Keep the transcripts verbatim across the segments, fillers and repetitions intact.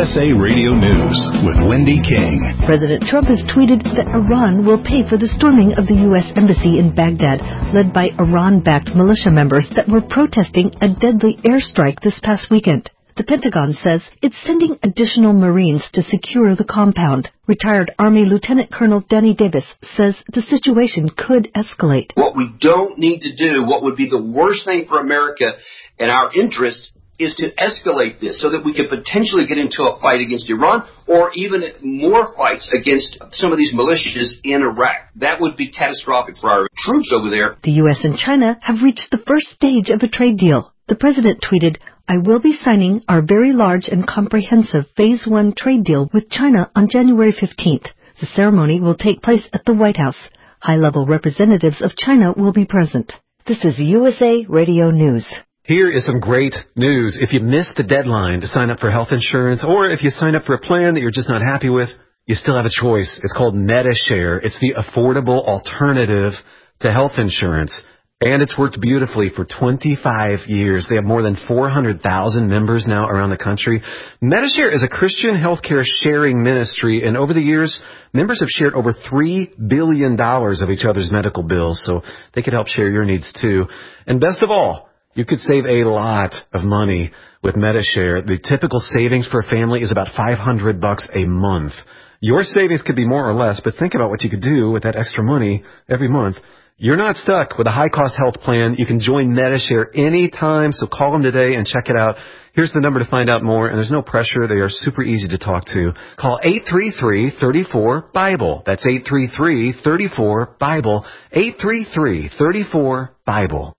S A Radio News with Wendy King. President Trump has tweeted that Iran will pay for the storming of the U S Embassy in Baghdad, led by Iran-backed militia members that were protesting a deadly airstrike this past weekend. The Pentagon says it's sending additional Marines to secure the compound. Retired Army Lieutenant Colonel Danny Davis says the situation could escalate. What we don't need to do, what would be the worst thing for America and our interest, is to escalate this so that we could potentially get into a fight against Iran or even more fights against some of these militias in Iraq. That would be catastrophic for our troops over there. The U S and China have reached the first stage of a trade deal. The president tweeted, "I will be signing our very large and comprehensive Phase one trade deal with China on January fifteenth. The ceremony will take place at the White House. High-level representatives of China will be present." This is U S A Radio News. Here is some great news. If you missed the deadline to sign up for health insurance, or if you signed up for a plan that you're just not happy with, you still have a choice. It's called Medi-Share. It's the affordable alternative to health insurance. And it's worked beautifully for twenty-five years. They have more than four hundred thousand members now around the country. Medi-Share is a Christian healthcare sharing ministry, and over the years, members have shared over three billion dollars of each other's medical bills, so they could help share your needs too. And best of all, you could save a lot of money with Medi-Share. The typical savings for a family is about five hundred bucks a month. Your savings could be more or less, but think about what you could do with that extra money every month. You're not stuck with a high-cost health plan. You can join Medi-Share anytime, so call them today and check it out. Here's the number to find out more, and there's no pressure. They are super easy to talk to. Call eight three three, three four, BIBLE. That's eight three three, three four, BIBLE. eight three three, three four, BIBLE.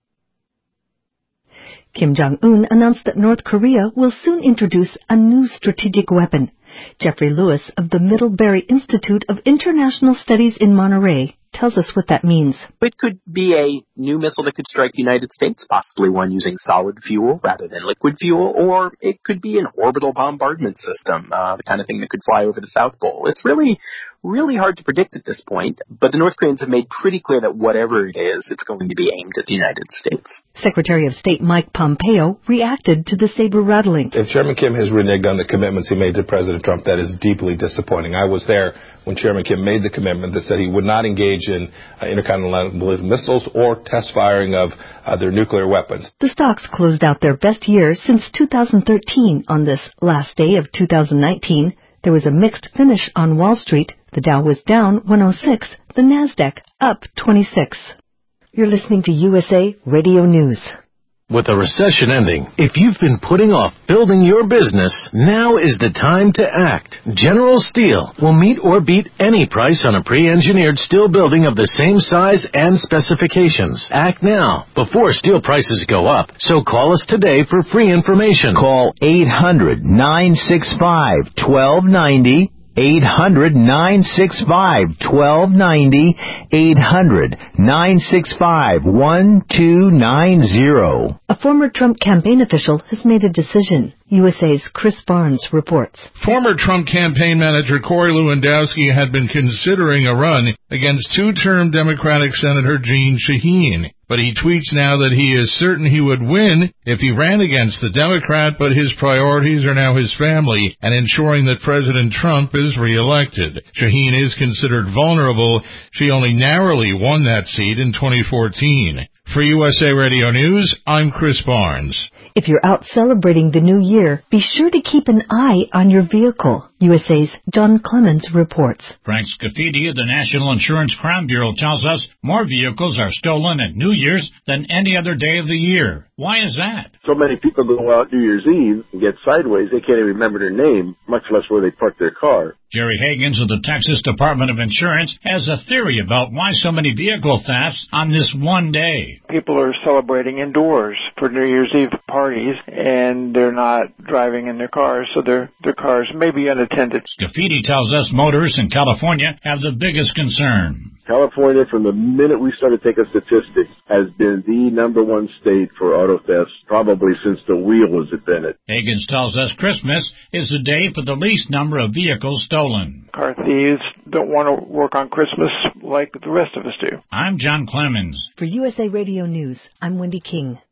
Kim Jong-un announced that North Korea will soon introduce a new strategic weapon. Jeffrey Lewis of the Middlebury Institute of International Studies in Monterey tells us what that means. It could be a new missile that could strike the United States, possibly one using solid fuel rather than liquid fuel, or it could be an orbital bombardment system, uh, the kind of thing that could fly over the South Pole. It's really, really hard to predict at this point, but the North Koreans have made pretty clear that whatever it is, it's going to be aimed at the United States. Secretary of State Mike Pompeo reacted to the saber rattling. If Chairman Kim has reneged on the commitments he made to President Trump, that is deeply disappointing. I was there when Chairman Kim made the commitment that said he would not engage in uh, intercontinental missiles or test firing of uh, their nuclear weapons. The stocks closed out their best year since two thousand thirteen on this last day of two thousand nineteen. There was a mixed finish on Wall Street. The Dow was down one oh six, the Nasdaq up twenty-six. You're listening to U S A Radio News. With a recession ending, if you've been putting off building your business, now is the time to act. General Steel will meet or beat any price on a pre-engineered steel building of the same size and specifications. Act now, before steel prices go up. So call us today for free information. Call eight hundred, nine six five, one two nine zero. eight hundred, nine six five, one two nine zero. eight hundred, nine six five, one two nine zero. A former Trump campaign official has made a decision. U S A's Chris Barnes reports. Former Trump campaign manager Corey Lewandowski had been considering a run against two-term Democratic Senator Jeanne Shaheen. But he tweets now that he is certain he would win if he ran against the Democrat, but his priorities are now his family and ensuring that President Trump is reelected. Shaheen is considered vulnerable. She only narrowly won that seat in twenty fourteen. For U S A Radio News, I'm Chris Barnes. If you're out celebrating the new year, be sure to keep an eye on your vehicle. U S A's John Clemens reports. Frank Scafidi of the National Insurance Crime Bureau tells us more vehicles are stolen at New Year's than any other day of the year. Why is that? So many people go out New Year's Eve and get sideways, they can't even remember their name, much less where they parked their car. Jerry Higgins of the Texas Department of Insurance has a theory about why so many vehicle thefts on this one day. People are celebrating indoors for New Year's Eve parties, and they're not driving in their cars, so their their cars may be unattended. Scafidi tells us motorists in California have the biggest concern. California, from the minute we started taking statistics, has been the number one state for auto thefts, probably since the wheel was invented. Higgins tells us Christmas is the day for the least number of vehicles stolen. Car thieves don't want to work on Christmas like the rest of us do. I'm John Clemens. For U S A Radio News, I'm Wendy King.